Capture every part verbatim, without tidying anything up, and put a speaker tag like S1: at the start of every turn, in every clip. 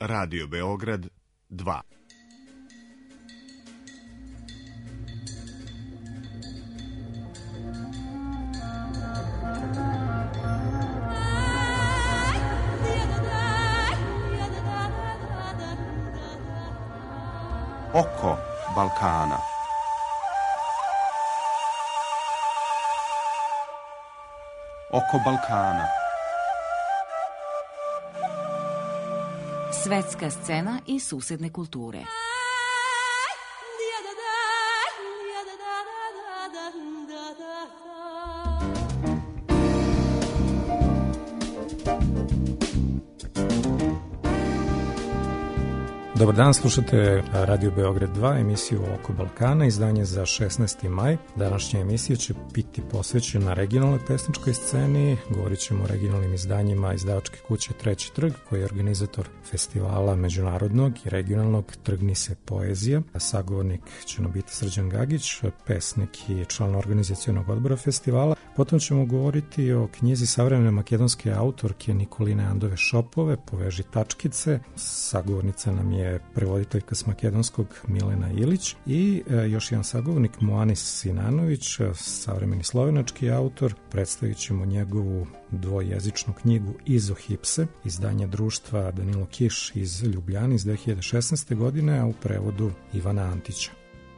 S1: Radio Beograd dva.
S2: Oko Balkana. Oko Balkana.
S3: Svetska scena i susedne kulture.
S4: Dobar dan, slušate Radio Beograd dva, emisiju Oko Balkana, izdanje za šesnaesti maj. Današnja emisija će biti posvećena regionalnoj pesničkoj sceni. Govorit ćemo o regionalnim izdanjima izdavačke kuće Treći trg, koji je organizator festivala međunarodnog i regionalnog Trgni se poezija. Sagovornik će nam biti Srđan Gagić, pesnik i član organizacionog odbora festivala. Potom ćemo govoriti o knjizi savremene makedonske autorke Nikoline Andove Šopove, Poveži tačkice. Sagovornica nam je prevoditeljka s makedonskog Milena Ilić i e, još jedan sagovornik Moanis Sinanović, savremeni slovenački autor. Predstavit ćemo njegovu dvojezičnu knjigu Izohipse, izdanje društva Danilo Kiš iz Ljubljane iz dve hiljade šesnaeste. godine, a u prevodu Ivana Antića.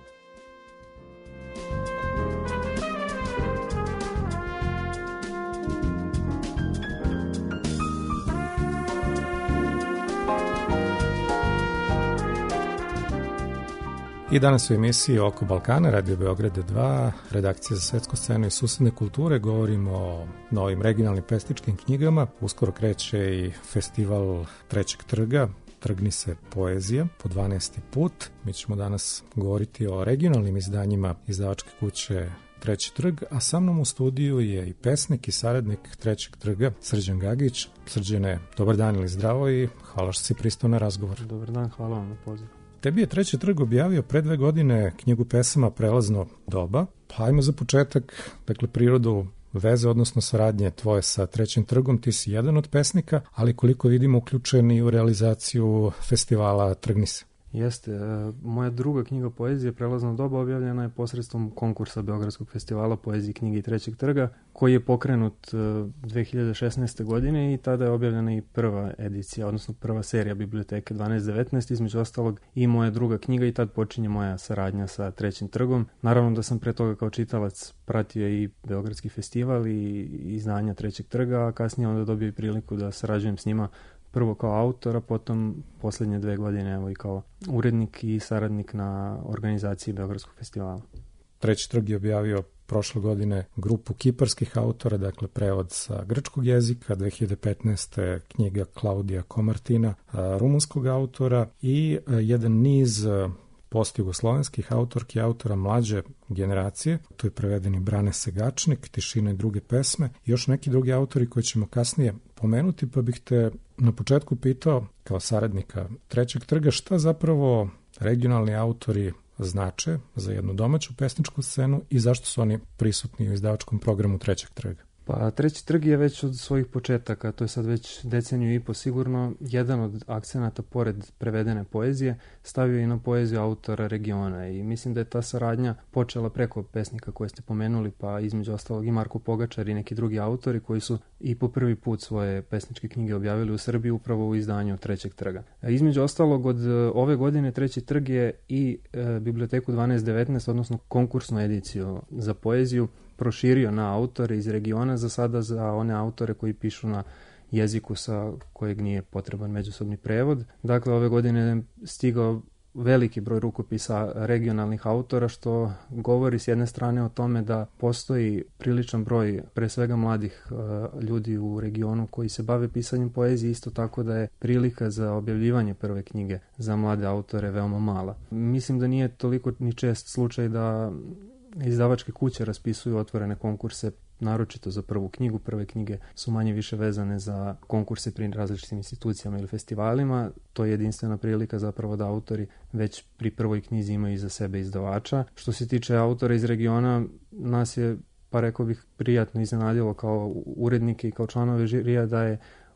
S4: I danas u emisiji Oko Balkana, Radio Beograd dva, redakcija za svetsku scenu i susedne kulture, govorimo o novim regionalnim pesničkim knjigama. Uskoro kreće i festival Trećeg trga, Trgni se poezija, po dvanaesti put. Mi ćemo danas govoriti o regionalnim izdanjima izdavačke kuće Treći trg, a sa mnom u studiju je i pesnik i saradnik Trećeg trga, Srđan Gagić. Srđane, dobar dan ili zdravo i hvala što si pristao na razgovor.
S5: Dobar dan, hvala vam na pozivu.
S4: Tebi je Treći trg objavio pre dve godine knjigu pesama Prelazno doba. Pa ajmo za početak, dakle, prirodu veze, odnosno saradnje tvoje sa Trećim trgom. Ti si jedan od pesnika, ali koliko vidimo uključen i u realizaciju festivala Trgni se.
S5: Jeste. Moja druga knjiga poezije, Prelazno doba, objavljena je posredstvom konkursa Beogradskog festivala poezije, knjige i Trećeg trga, koji je pokrenut dve hiljade šesnaeste. godine i tada je objavljena i prva edicija, odnosno prva serija biblioteke dvanaest devetnaest, između ostalog i moja druga knjiga, i tad počinje moja saradnja sa Trećim trgom. Naravno da sam pre toga kao čitalac pratio i Beogradski festival i izdanja Trećeg trga, a kasnije onda dobio i priliku da sarađujem s njima, prvo kao autor, a potom posljednje dve godine evo i kao urednik i saradnik na organizaciji Beogradskog festivala.
S4: Treći trg je objavio prošle godine grupu kiparskih autora, dakle prevod sa grčkog jezika, dve hiljade petnaeste. knjiga Klaudija Komartina, rumunskog autora, i jedan niz postjugoslovenskih autorki i autora mlađe generacije. Tu je prevedeni Brane Segačnik, Tišina i druge pesme, i još neki drugi autori koji ćemo kasnije pomenuti, pa bih te na početku pitao, kao saradnika Trećeg trga, šta zapravo regionalni autori znače za jednu domaću pesničku scenu i zašto su oni prisutni u izdavačkom programu Trećeg trga?
S5: Pa Treći trg je već od svojih početaka, to je sad već deceniju i po sigurno, jedan od akcenata pored prevedene poezije stavio i na poeziju autora regiona, i mislim da je ta saradnja počela preko pesnika koje ste pomenuli, pa između ostalog i Marko Pogačar i neki drugi autori koji su i po prvi put svoje pesničke knjige objavili u Srbiji upravo u izdanju Trećeg trga. A između ostalog od ove godine Treći trg je i e, biblioteku dvanaest devetnaest, odnosno konkursnu ediciju za poeziju, proširio na autore iz regiona, za sada za one autore koji pišu na jeziku sa kojeg nije potreban međusobni prevod. Dakle, ove godine je stigao veliki broj rukopisa regionalnih autora, što govori s jedne strane o tome da postoji priličan broj, pre svega mladih uh, ljudi u regionu koji se bave pisanjem poezije, isto tako da je prilika za objavljivanje prve knjige za mlade autore veoma mala. Mislim da nije toliko ni čest slučaj da izdavačke kuće raspisuju otvorene konkurse, naročito za prvu knjigu. Prve knjige su manje više vezane za konkurse pri različitim institucijama ili festivalima. To je jedinstvena prilika zapravo da autori već pri prvoj knjizi imaju iza sebe izdavača. Što se tiče autora iz regiona, nas je, pa rekao bih, prijatno iznenadilo kao urednike i kao članove žirija da je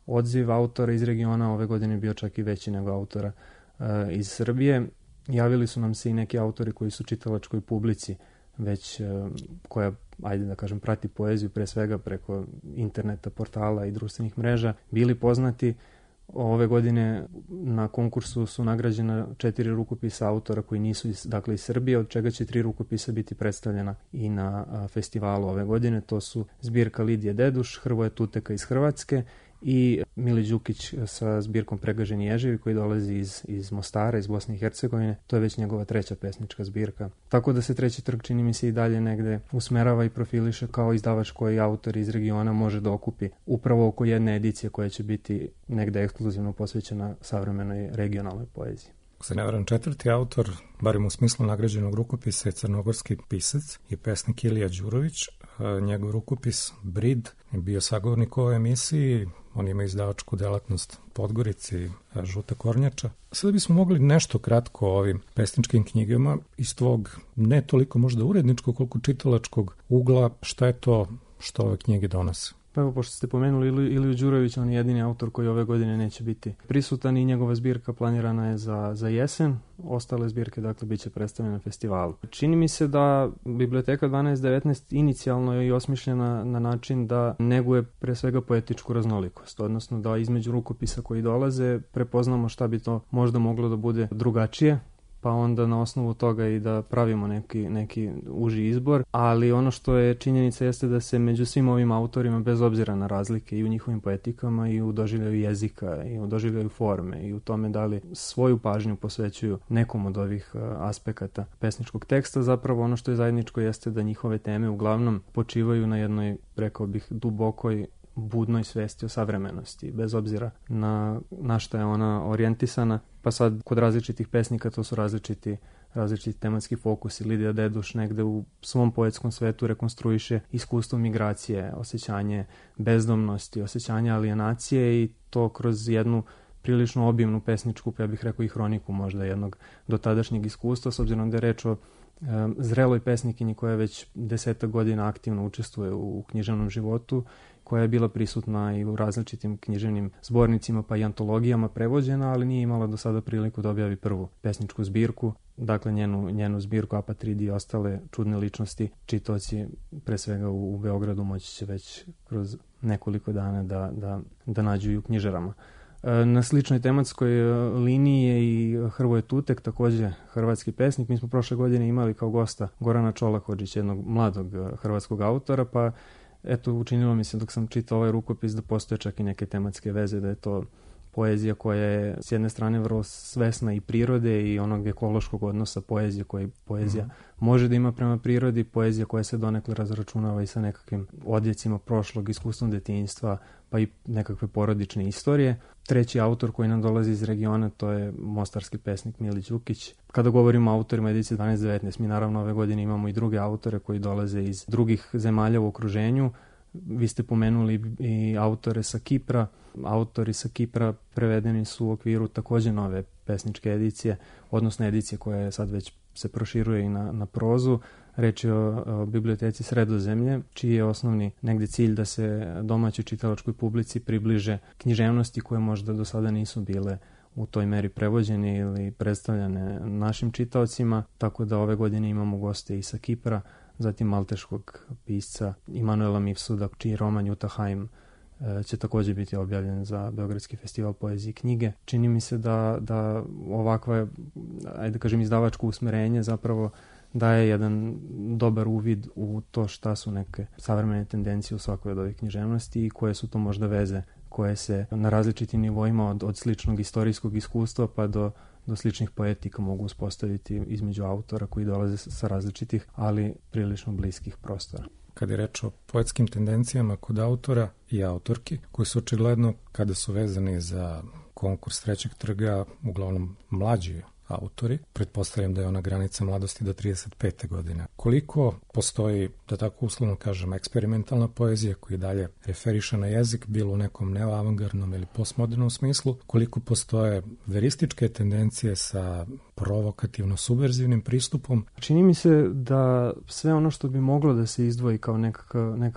S5: odziv autora iz regiona ove godine bio čak i veći nego autora uh, iz Srbije. Javili su nam se i neki autori koji su čitalačkoj publici već uh, koja, ajde da kažem, prati poeziju pre svega preko interneta, portala i društvenih mreža, bili poznati. Ove godine na konkursu su nagrađena četiri rukopisa autora koji nisu iz, dakle, iz Srbije, od čega će tri rukopisa biti predstavljena i na a, festivalu ove godine. To su zbirka Lidije Deduš, Hrvoje Tuteka iz Hrvatske i Mili Đukić sa zbirkom Pregaženi ježevi koji dolazi iz, iz Mostara, iz Bosne i Hercegovine. To je već njegova treća pesnička zbirka. Tako da se Treći trg, čini mi se, i dalje negde usmerava i profiliše kao izdavač koji autor iz regiona može da okupi upravo oko jedne edicije koja će biti negde ekskluzivno posvećena savremenoj regionalnoj poeziji.
S4: Ako se ne varam, četvrti autor, barim u smislu nagrađenog rukopisa, je crnogorski pisac i pesnik Ilija Đurović. Njegov rukopis Brid je bio sagovornik u ovoj emisiji. On ima izdavačku delatnost Podgorici, Žuta kornjača. Sada bismo mogli nešto kratko o ovim pesničkim knjigama iz tvog ne toliko možda uredničkog koliko čitalačkog ugla. Šta je to što ove knjige donose?
S5: Pa evo, pošto ste pomenuli Iliju Đurovića, on je jedini autor koji ove godine neće biti prisutan i njegova zbirka planirana je za, za jesen. Ostale zbirke, dakle, bit će predstavljene na festivalu. Čini mi se da Biblioteka dvanaest devetnaest inicijalno je i osmišljena na način da neguje pre svega poetičku raznolikost, odnosno da između rukopisa koji dolaze prepoznamo šta bi to možda moglo da bude drugačije, pa onda na osnovu toga i da pravimo neki, neki uži izbor, ali ono što je činjenica jeste da se među svim ovim autorima, bez obzira na razlike i u njihovim poetikama i u doživljaju jezika i u doživljaju forme i u tome da li svoju pažnju posvećuju nekom od ovih aspekata pesničkog teksta, zapravo ono što je zajedničko jeste da njihove teme uglavnom počivaju na jednoj, rekao bih, dubokoj budnoj svesti o savremenosti, bez obzira na, na šta je ona orijentisana. Pa sad, kod različitih pesnika to su različiti, različiti tematski fokusi. Lidija Deduš negde u svom poetskom svetu rekonstruiše iskustvo migracije, osjećanje bezdomnosti, osjećanje alienacije i to kroz jednu prilično obimnu pesničku, ja bih rekao i hroniku možda jednog dotadašnjeg iskustva, s obzirom da je reč o um, zreloj pesnikinji koja već desetak godina aktivno učestvuje u, u književnom životu, koja je bila prisutna i u različitim književnim zbornicima pa i antologijama prevođena, ali nije imala do sada priliku da objavi prvu pesničku zbirku. Dakle, njenu, njenu zbirku Apatridi i ostale čudne ličnosti čitaoci pre svega u, u Beogradu moći će već kroz nekoliko dana da, da, da nađu i u knjižarama. Na sličnoj tematskoj liniji je i Hrvoje Tutek, takođe hrvatski pesnik. Mi smo prošle godine imali kao gosta Gorana Čolakođića, jednog mladog hrvatskog autora, pa eto, učinilo mi se dok sam čitao ovaj rukopis da postoje čak i neke tematske veze, da je to poezija koja je s jedne strane vrlo svesna i prirode i onog ekološkog odnosa poezije koji poezija mm. može da ima prema prirodi, poezija koja se donekle razračunava i sa nekakvim odjecima prošlog, iskustvom detinjstva, pa i nekakve porodične istorije. Treći autor koji nam dolazi iz regiona, to je mostarski pesnik Mili Đukić. Kada govorimo o autorima edicije dvanaest devetnaest, mi naravno ove godine imamo i druge autore koji dolaze iz drugih zemalja u okruženju. Vi ste pomenuli i autore sa Kipra. Autori sa Kipra prevedeni su u okviru takođe nove pesničke edicije, odnosno edicije koja je sad već se proširuje i na, na prozu. Reč je o, o biblioteci Sredozemlje, čiji je osnovni negde cilj da se domaćoj čitalačkoj publici približe književnosti koje možda do sada nisu bile u toj meri prevođene ili predstavljane našim čitaocima, tako da ove godine imamo goste i sa Kipra, zatim malteškog pisca Immanuela Mifsuda, čiji roman Jutaheim će takođe biti objavljen za Beogradski festival poezije i knjige. Čini mi se da, da ovakva, ajde da kažem, izdavačko usmerenje zapravo daje jedan dobar uvid u to šta su neke savremene tendencije u svakoj od ovih književnosti i koje su to možda veze koje se na različitim nivoima od, od sličnog istorijskog iskustva pa do, do sličnih poetika mogu uspostaviti između autora koji dolaze sa različitih, ali prilično bliskih prostora.
S4: Kad je reč o poetskim tendencijama kod autora i autorki, koji su očigledno, kada su vezani za konkurs Trećeg trga, uglavnom mlađi autori, pretpostavljam da je ona granica mladosti do trideset pete godine. Koliko postoji, da tako uslovno kažem, eksperimentalna poezija koja dalje referiše na jezik, bilo u nekom neoavangardnom ili postmodernom smislu, koliko postoje verističke tendencije sa provokativno-subverzivnim pristupom?
S5: Čini mi se da sve ono što bi moglo da se izdvoji kao nekakva, nekakva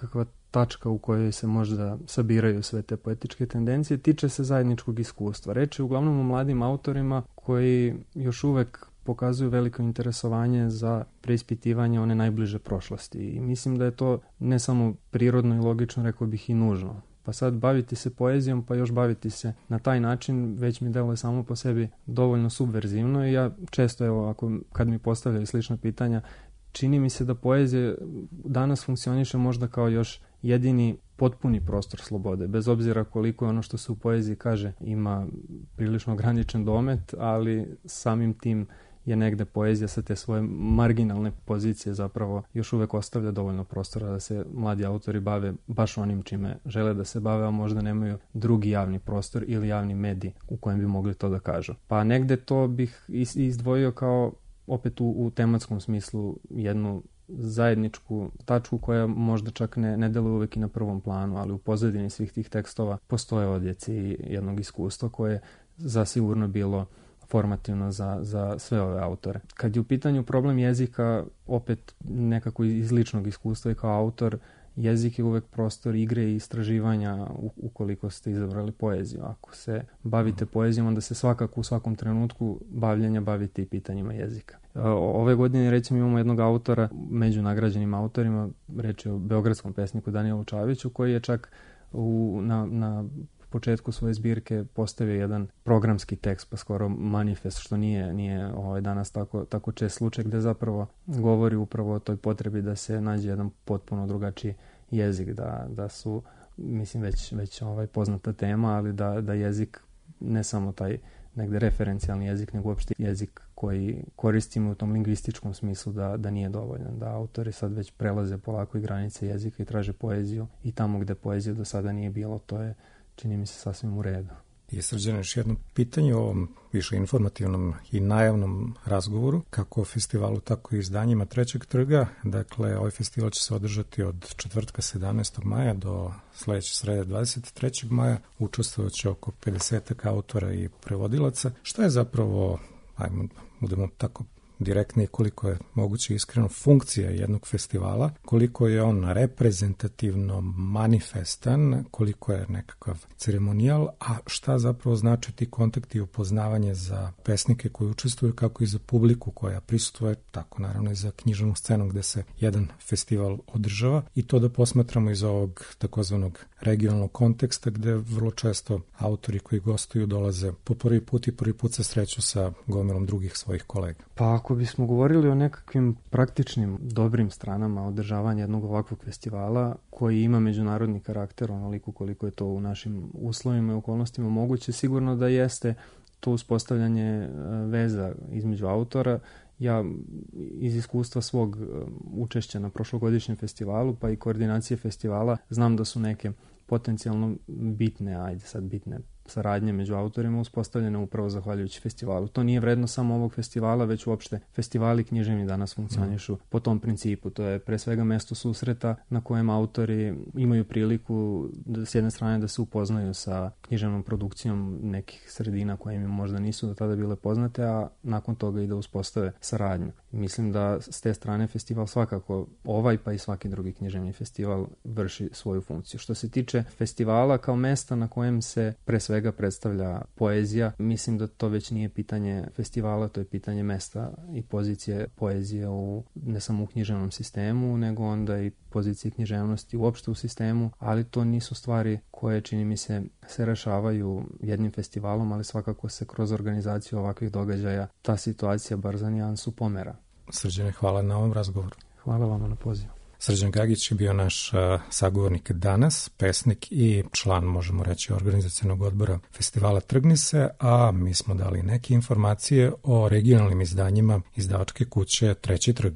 S5: tačka u kojoj se možda sabiraju sve te poetičke tendencije, tiče se zajedničkog iskustva. Reč je uglavnom o mladim autorima koji još uvek pokazuju veliko interesovanje za preispitivanje one najbliže prošlosti. I mislim da je to ne samo prirodno i logično, rekao bih i nužno. Pa sad baviti se poezijom, pa još baviti se na taj način, već mi deluje samo po sebi dovoljno subverzivno i ja često, evo, ako, kad mi postavljaju slična pitanja, čini mi se da poezija danas funkcioniše možda kao još jedini potpuni prostor slobode, bez obzira koliko je ono što se u poeziji kaže ima prilično ograničen domet, ali samim tim je negde poezija sa te svoje marginalne pozicije zapravo još uvek ostavlja dovoljno prostora da se mladi autori bave baš onim čime žele da se bave, a možda nemaju drugi javni prostor ili javni medij u kojem bi mogli to da kažu. Pa negde to bih izdvojio kao opet u, u tematskom smislu jednu zajedničku tačku koja možda čak ne, ne deluje uvek i na prvom planu, ali u pozadini svih tih tekstova postoje odjeci jednog iskustva koje je zasigurno bilo formativno za, za sve ove autore. Kad je u pitanju problem jezika, opet nekako iz ličnog iskustva i kao autor, jezik je uvek prostor igre i istraživanja ukoliko ste izabrali poeziju. Ako se bavite poezijom, onda se svakako u svakom trenutku bavljenja bavite i pitanjima jezika. Ove godine recimo imamo jednog autora, među nagrađenim autorima, reč je o beogradskom pesniku Danielu Čaviću, koji je čak u, na, na početku svoje zbirke postavio jedan programski tekst, pa skoro manifest, što nije, nije ovaj, danas tako, tako čest slučaj, gde zapravo govori upravo o toj potrebi da se nađe jedan potpuno drugačiji jezik, da, da su, mislim, već, već ovaj, poznata tema, ali da, da jezik, ne samo taj negde referencijalni jezik, nego uopšte jezik koji koristimo u tom lingvističkom smislu da, da nije dovoljan, da autori sad već prelaze polako i granice jezika i traže poeziju i tamo gde poezije do sada nije bilo, to je, čini mi se, sasvim u redu.
S4: I Srđane, još jedno pitanje o ovom više informativnom i najavnom razgovoru, kako o festivalu, tako i izdanjima Trećeg trga. Dakle, ovaj festival će se održati od četvrtka sedamnaestog maja do sledeće srede dvadeset trećeg maja. Učestvovat će oko pedeset autora i prevodilaca. Šta je zapravo, ajmo, budemo tako direktnije, koliko je moguće iskreno, funkcija jednog festivala, koliko je on reprezentativno manifestan, koliko je nekakav ceremonijal, a šta zapravo znači ti kontakti i upoznavanje za pesnike koji učestvuju, kako i za publiku koja prisutuje, tako naravno i za književnu scenu gde se jedan festival održava, i to da posmatramo iz ovog takozvanog regionalnog konteksta gde vrlo često autori koji gostuju dolaze po prvi put i prvi put se sreću sa gomilom drugih svojih kolega.
S5: Pa ako bismo govorili o nekakvim praktičnim dobrim stranama održavanja jednog ovakvog festivala koji ima međunarodni karakter, onoliko koliko je to u našim uslovima i okolnostima moguće, sigurno da jeste to uspostavljanje veza između autora. Ja iz iskustva svog učešća na prošlogodišnjem festivalu pa i koordinacije festivala znam da su neke potencijalno bitne, ajde sad bitne saradnje među autorima uspostavljene upravo zahvaljujući festivalu. To nije vredno samo ovog festivala, već uopšte festivali književni danas funkcionišu mm. po tom principu. To je pre svega mesto susreta na kojem autori imaju priliku da, s jedne strane da se upoznaju sa književnom produkcijom nekih sredina koje im možda nisu do tada bile poznate, a nakon toga i da uspostave saradnju. Mislim da s te strane festival svakako, ovaj pa i svaki drugi književni festival, vrši svoju funkciju. Što se tiče festivala kao mesta na kojem se pre svega predstavlja poezija, mislim da to već nije pitanje festivala, to je pitanje mesta i pozicije poezije u, ne samo u književnom sistemu, nego onda i pozicije književnosti uopšte u sistemu, ali to nisu stvari koje, čini mi se, se rešavaju jednim festivalom, ali svakako se kroz organizaciju ovakvih događaja ta situacija bar za nijansu pomera.
S4: Srđane, hvala na ovom razgovoru.
S5: Hvala vama na pozivu.
S4: Srđan Gagić je bio naš uh, sagovornik danas, pesnik i član, možemo reći, organizacionog odbora festivala Trgni se, a mi smo dali neke informacije o regionalnim izdanjima izdavačke kuće Treći trg.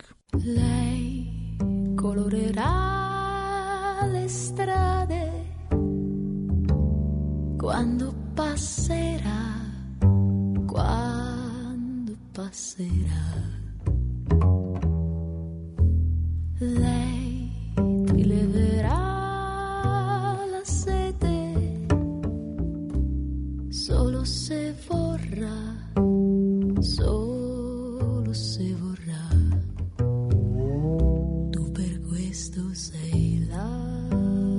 S6: Lei colorerà le strade quando passerà, quando passerà. Lei ti leverà la sete solo se vorrà, solo se vorrà. Tu per questo sei là.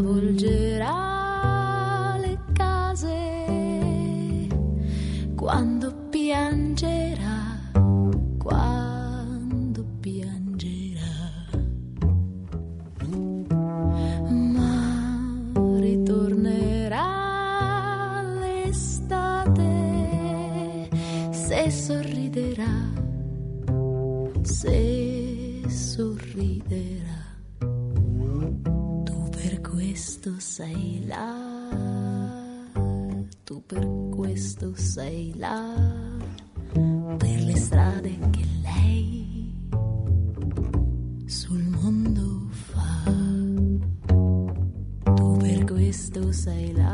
S6: avvolgerà le case quando piangerà, quando piangerà, ma ritornerà l'estate se sorriderà, se sorriderà. Tu per questo sei là, tu per questo sei là, per le strade che lei sul mondo fa. Tu per questo sei là,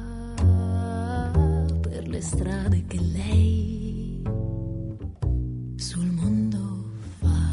S6: per le strade che lei sul mondo fa.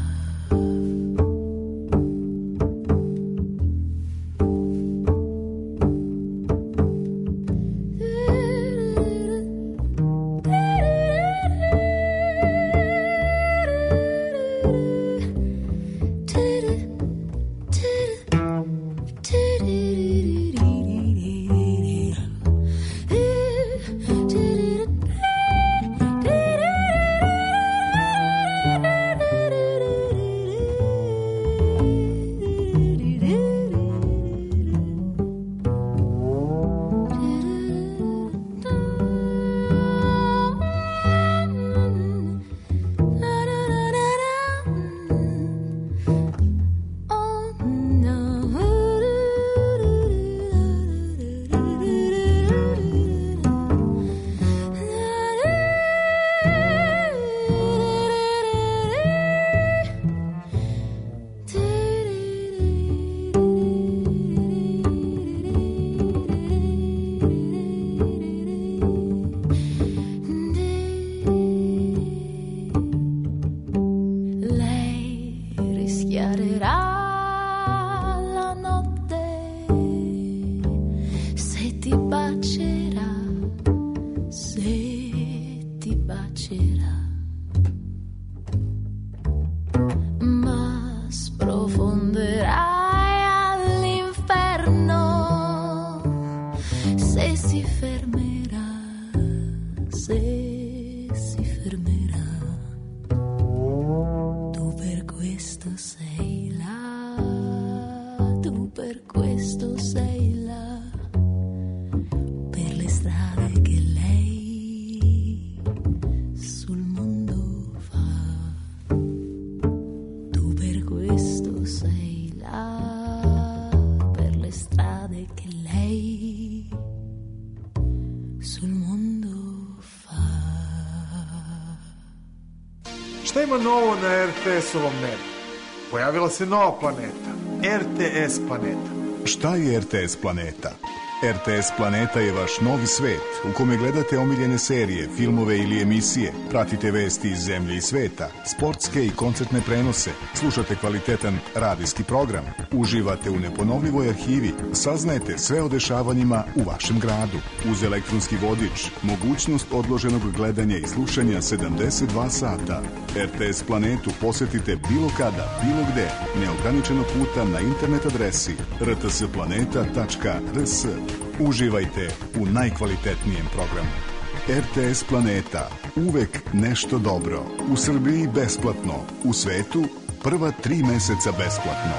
S7: Šta ima novo na er te esovom nebu? Pojavila se nova planeta, er te es planeta.
S1: Šta je er te es planeta? er te es Planeta je vaš novi svet u kome gledate omiljene serije, filmove ili emisije, pratite vesti iz zemlje i sveta, sportske i koncertne prenose, slušate kvalitetan radijski program, uživate u neponovljivoj arhivi, saznajete sve o dešavanjima u vašem gradu. Uz elektronski vodič, mogućnost odloženog gledanja i slušanja sedamdeset dva sata. er te es Planetu posetite bilo kada, bilo gde, neograničeno puta na internet adresi er te es planeta tačka er es. Uživajte u najkvalitetnijem programu. er te es Planeta. Uvek nešto dobro. U Srbiji besplatno. U svetu prva tri meseca besplatno.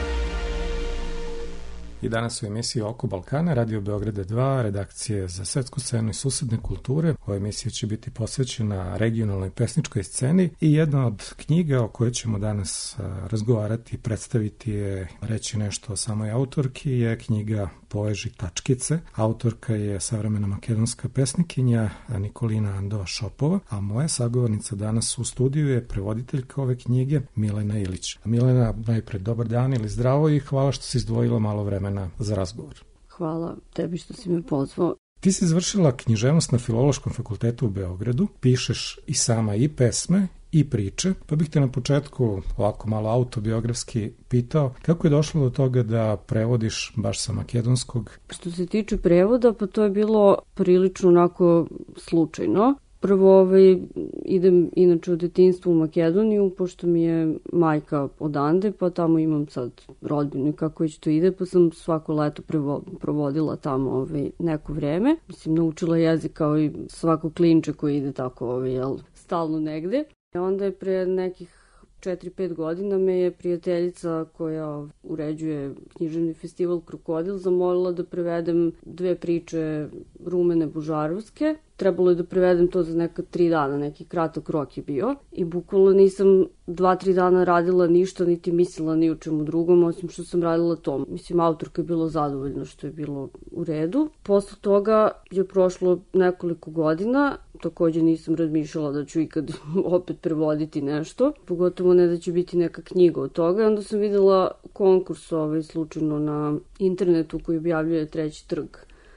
S4: I danas u emisiji Oko Balkana, Radio Beograda dva, redakcije za svetsku scenu i susedne kulture. Ova emisija će biti posvećena regionalnoj pesničkoj sceni i jedna od knjiga o kojoj ćemo danas razgovarati i predstaviti je, reći nešto o samoj autorki, je knjiga Poveži tačkice. Autorka je savremena makedonska pesnikinja Nikolina Ando Šopova, a moja sagovornica danas u studiju je prevoditeljka ove knjige Milena Ilić. Milena, najpred dobar dan ili zdravo i hvala što si izdvojila malo vremena za razgovor.
S8: Hvala tebi što si me pozvao.
S4: Ti si završila književnost na Filološkom fakultetu u Beogradu, pišeš i sama i pesme i priče, pa bih te na početku ovako malo autobiografski pitao kako je došlo do toga da prevodiš baš sa makedonskog?
S8: Što se tiče prevoda, pa to je bilo prilično onako slučajno. Prvo ovaj, idem inače u detinjstvu u Makedoniju, pošto mi je majka odande, pa tamo imam sad rodbinu i kako već to ide, pa sam svako leto prevo, provodila tamo ovaj, neko vreme. Mislim, naučila jezik kao i svako klinče koji ide tako ovaj, jel, stalno negde. Onda je pre nekih četiri pet godina me je prijateljica koja uređuje književni festival Krokodil zamolila da prevedem dve priče Rumene Božarovske. Trebalo je da prevedem to za neka tri dana, neki kratak rok je bio. I bukvalno nisam dva, tri dana radila ništa, niti mislila ni o čemu drugom, osim što sam radila to. Mislim, autorka je bila zadovoljna što je bilo u redu. Posle toga je prošlo nekoliko godina, takođe nisam razmišljala da ću ikad opet prevoditi nešto, pogotovo ne da će biti neka knjiga od toga. I onda sam videla konkurs ovaj slučajno na internetu koji objavljuje Treći trg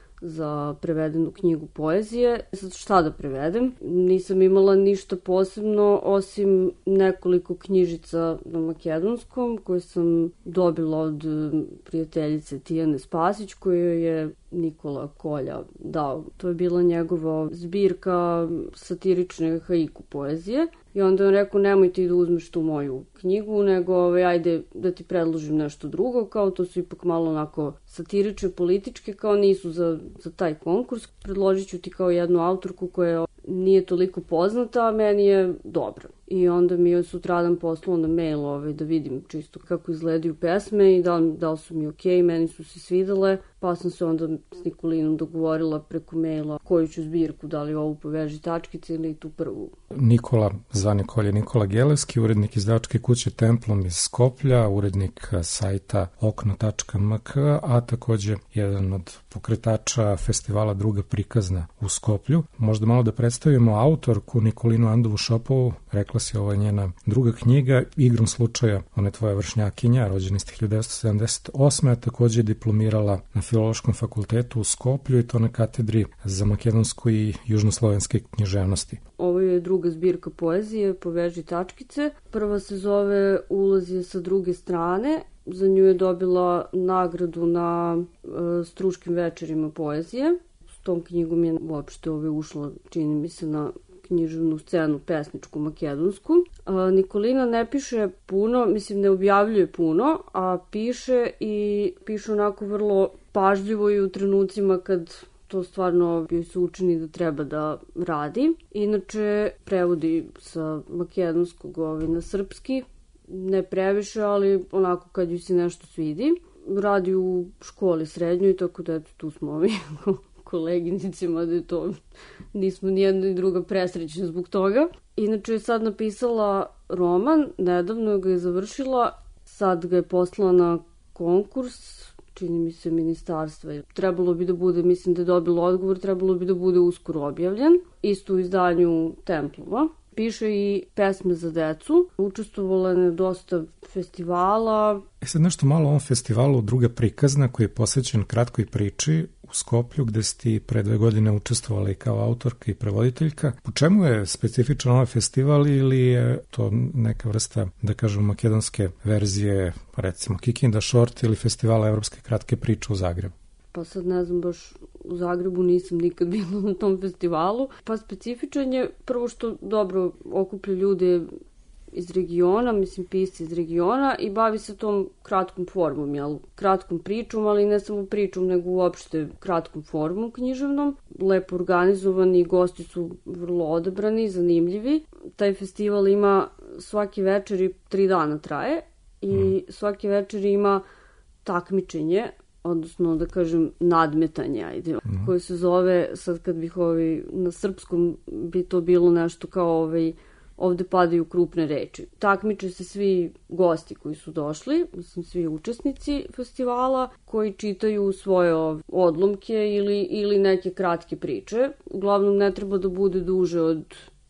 S8: za prevedenu knjigu poezije. Sad šta da prevedem? Nisam imala ništa posebno osim nekoliko knjižica na makedonskom koje sam dobila od prijateljice Tijane Spasić koju je Nikola Kolja dao. To je bila njegova zbirka satirične haiku poezije. I onda on rekao, nemoj ti da uzmeš tu moju knjigu, nego ovaj, ajde da ti predložim nešto drugo, kao to su ipak malo onako satirične, političke, kao nisu za, za taj konkurs. Predložit ću ti kao jednu autorku koja nije toliko poznata, a meni je dobra. I onda mi je sutradan poslao na mail ovaj, da vidim čisto kako izgledaju pesme i da li, da li su mi okej, meni su se svidele, pa sam se onda s Nikolinom dogovorila preko maila koju ću zbirku, da li ovu Poveži tačkice ili tu prvu.
S4: Nikola, zvani Kolje Nikola Gelevski, urednik izdavačke kuće Templom iz Skoplja, urednik sajta okno tačka m k, a takođe jedan od pokretača festivala Druga prikazna u Skoplju. Možda malo da predstavimo autorku Nikolinu Andovu Šopovu. Rekla si, ovo je njena druga knjiga, igrom slučaja ona je tvoja vršnjakinja, rođena ste hiljadu devetsto sedamdeset osme, a takođe je diplomirala na Filološkom fakultetu u Skoplju i to na katedri za makedonsku i južnoslovenske književnosti.
S8: Ovo je druga zbirka poezije, Poveži tačkice. Prva se zove Ulaz je sa druge strane. Za nju je dobila nagradu na e, Struškim večerima poezije. S tom knjigom je uopšte ove ušla, čini mi se, na književnu scenu pesničku makedonsku. A, Nikolina ne piše puno, mislim ne objavljuje puno, a piše i piše onako vrlo pažljivo i u trenucima kad to stvarno joj se učini da treba da radi. Inače, prevodi sa makedonskog ovaj, na srpski, ne previše, ali onako kad joj se nešto svidi. Radi u školi srednjoj, tako da eto, tu smo ovi koleginicima, da je to nismo nijedna ni druga presrećna zbog toga. Inače je sad napisala roman, nedavno ga je završila, sad ga je poslala na konkurs, čini mi se ministarstva. Trebalo bi da bude, mislim da je dobilo odgovor, trebalo bi da bude uskoro objavljen. Isto u izdanju Templova. Piše i pesme za decu. Učestvovala je na dosta festivala.
S4: E sad nešto malo o ovom festivalu Druga prikazna koji je posvećen kratkoj priči u Skoplju gde si ti pre dve godine učestvovala i kao autorka i prevoditeljka. Po čemu je specifičan ovaj festival ili je to neka vrsta, da kažem, makedonske verzije, recimo Kikinda Short ili festivala Evropske kratke priče u Zagrebu?
S8: Pa sad ne znam, baš u Zagrebu nisam nikad bila na tom festivalu. Pa specifičan je prvo što dobro okuplja ljude iz regiona, mislim pisci iz regiona i bavi se tom kratkom formom, jel? Kratkom pričom, ali ne samo pričom, nego uopšte kratkom formom književnom. Lepo organizovani, gosti su vrlo odabrani, zanimljivi. Taj festival ima svaki večer i tri dana traje i svaki večer ima takmičenje, odnosno da kažem nadmetanje, ajde, mm. koje se zove, sad kad bih ovaj, na srpskom bi to bilo nešto kao ovaj, ovde padaju krupne reči. Takmiče se svi gosti koji su došli, mislim svi učesnici festivala, koji čitaju svoje odlomke ili, ili neke kratke priče. Uglavnom ne treba da bude duže od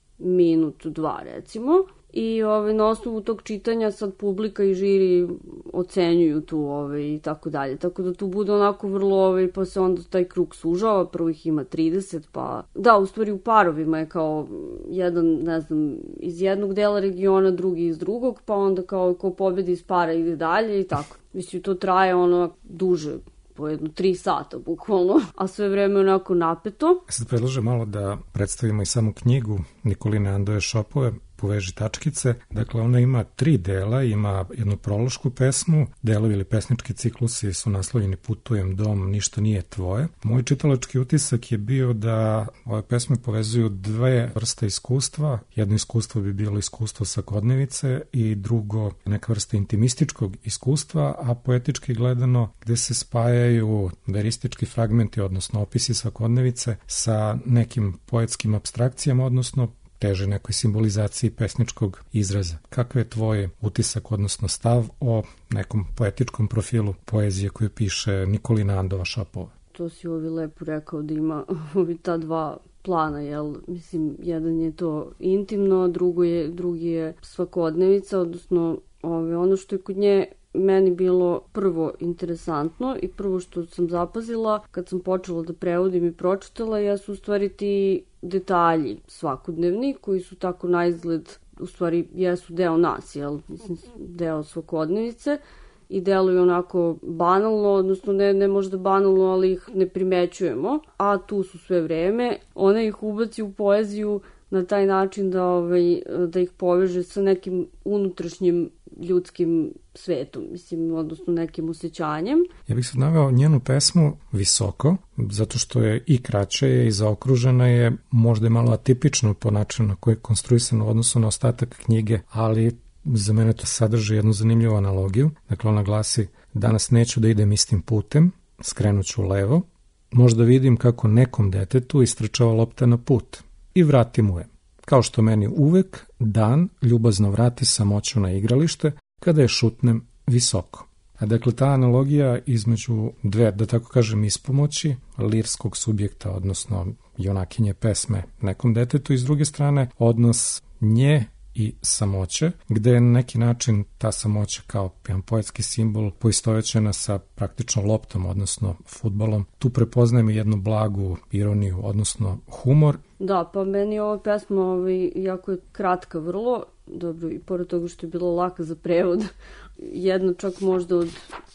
S8: minut, dva recimo. I ovaj, na osnovu tog čitanja sad publika i žiri ocenjuju tu ovaj, i tako dalje. Tako da tu bude onako vrlo, ovaj, pa se onda taj krug sužava, prvo ih ima trideset, pa... Da, u stvari u parovima je kao jedan, ne znam, iz jednog dela regiona, drugi iz drugog, pa onda kao ko pobedi iz para ide dalje i tako. Mislim, to traje ono duže, po jedno tri sata bukvalno, a sve vreme onako napeto.
S4: Sad predlažem malo da predstavimo i samu knjigu Nikoline Andoje Šopove, Poveži tačkice. Dakle, ona ima tri dela, ima jednu prološku pesmu, delovi ili pesnički ciklusi su naslovljeni Putujem dom, ništa nije tvoje. Moj čitalački utisak je bio da ove pesme povezuju dve vrste iskustva. Jedno iskustvo bi bilo iskustvo svakodnevice i drugo neka vrsta intimističkog iskustva, a poetički gledano gde se spajaju veristički fragmenti, odnosno opisi svakodnevice sa nekim poetskim apstrakcijama, odnosno teže nekoj simbolizaciji pesničkog izraza. Kakav je tvoj utisak, odnosno stav o nekom poetičkom profilu poezije koju piše Nikolina Andova Šopova?
S8: To si ovi lepo rekao da ima ovi ta dva plana, jel? Mislim, jedan je to intimno, drugo je, drugi je svakodnevica, odnosno ove, ono što je kod nje meni bilo prvo interesantno i prvo što sam zapazila kad sam počela da prevodim i pročitala, jesu u stvari ti detalji svakodnevni koji su tako na izgled, u stvari jesu deo nas, jel? Mislim, deo svakodnevice i deluju onako banalno, odnosno ne, ne možda banalno, ali ih ne primećujemo, a tu su sve vreme. Ona ih ubaci u poeziju na taj način da, ovaj, da ih poveže sa nekim unutrašnjim ljudskim svetom, mislim, odnosno nekim osjećanjem.
S4: Ja bih sad naveo njenu pesmu Visoko, zato što je i kraće je i zaokružena je, možda je malo atipično po načinu na koji je konstruisano u odnosu na ostatak knjige, ali za mene to sadrži jednu zanimljivu analogiju. Dakle, ona glasi: danas neću da idem istim putem, skrenut ću levo, možda vidim kako nekom detetu istrčava lopta na put i vrati mu je. Kao što meni uvek dan ljubazno vrati samoću na igralište kada je šutnem visoko. A dakle, ta analogija između dve, da tako kažem, ispomoći lirskog subjekta, odnosno junakinje pesme nekom detetu, i s druge strane odnos nje i samoće, gde je na neki način ta samoća kao jedan poetski simbol poistovećena sa praktično loptom, odnosno fudbalom. Tu prepoznajem i jednu blagu ironiju, odnosno humor.
S8: Da, pa meni ova pesma ovaj, jako je kratka vrlo, dobro, i pored toga što je bila laka za prevod, jedna čak možda od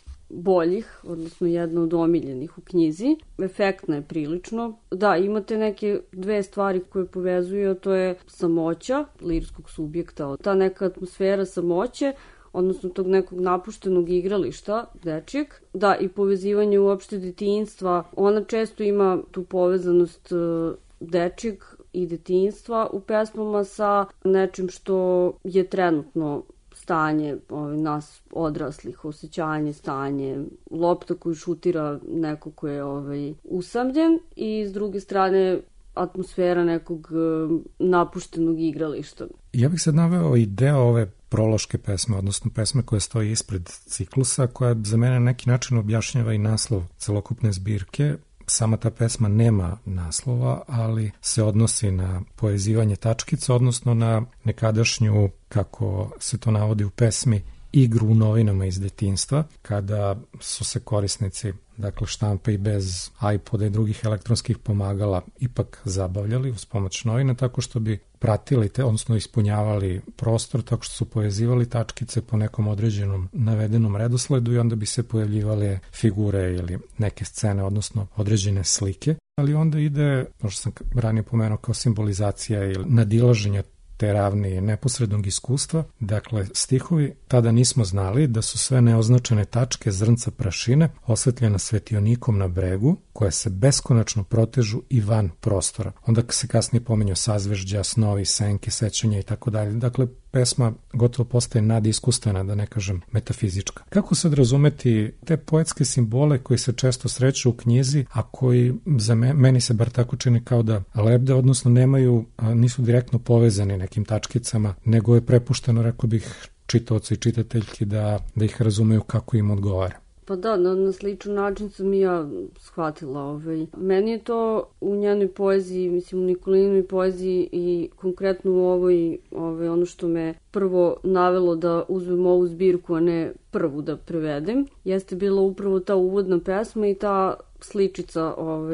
S8: boljih, odnosno jedna od omiljenih u knjizi. Efektna je prilično. Da, imate neke dve stvari koje povezuju, a to je samoća lirskog subjekta, ta neka atmosfera samoće, odnosno tog nekog napuštenog igrališta dečijeg. Da, i povezivanje uopšte detinjstva. Ona često ima tu povezanost dečijeg i detinjstva u pesmama sa nečim što je trenutno stanje ovaj, nas odraslih, osjećanje, stanje, lopta koju šutira neko ko je ovaj, usamljen, i s druge strane atmosfera nekog napuštenog igrališta.
S4: Ja bih sad naveo i deo ove prološke pesme, odnosno pesme koja stoji ispred ciklusa, koja za mene na neki način objašnjava i naslov celokupne zbirke. Sama ta pesma nema naslova, ali se odnosi na povezivanje tačkica, odnosno na nekadašnju, kako se to navodi u pesmi, igru u novinama iz detinjstva, kada su se korisnici, dakle štampe i bez iPoda i drugih elektronskih pomagala, ipak zabavljali uz pomoć novina, tako što bi pratili, te, odnosno ispunjavali prostor, tako što su povezivali tačkice po nekom određenom navedenom redosledu i onda bi se pojavljivale figure ili neke scene, odnosno određene slike. Ali onda ide, možda sam ranije pomenuo, kao simbolizacija ili nadilaženje te ravni neposrednog iskustva. Dakle, stihovi: tada nismo znali da su sve neoznačene tačke zrnca prašine osvetljena svetionikom na bregu, koje se beskonačno protežu i van prostora. Onda se kasnije pominju sazvežđa, snovi, senke, sećanja i tako dalje. Dakle, pesma gotovo postaje nadiskustvena, da ne kažem metafizička. Kako sad razumeti te poetske simbole koji se često sreću u knjizi, a koji za me, meni se bar tako čini kao da lebde, odnosno nemaju, nisu direktno povezani nekim tačkicama, nego je prepušteno, rekao bih, čitaoci i čitateljki da, da ih razumeju kako im odgovara.
S8: Pa da, na, na sličan način sam i ja shvatila. Ovaj. Meni je to u njenoj poeziji, mislim u Nikolinoj poeziji i konkretno u ovoj, ovaj, ono što me prvo navelo da uzmem ovu zbirku, a ne prvu da prevedem, jeste bila upravo ta uvodna pesma i ta sličica ovaj,